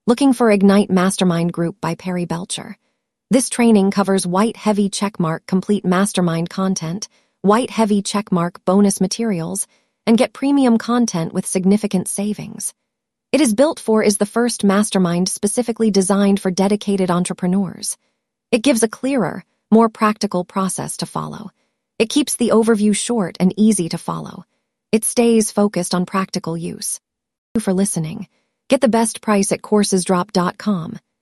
Looking for Ignite Mastermind Group by Perry Belcher. This training covers white heavy checkmark complete mastermind content, white heavy checkmark bonus materials, and get premium content with significant savings. It is the first mastermind specifically designed for dedicated entrepreneurs. It gives a clearer, more practical process to follow. It keeps the overview short and easy to follow. It stays focused on practical use. Thank you for listening. Get the best price at coursesdrop.com.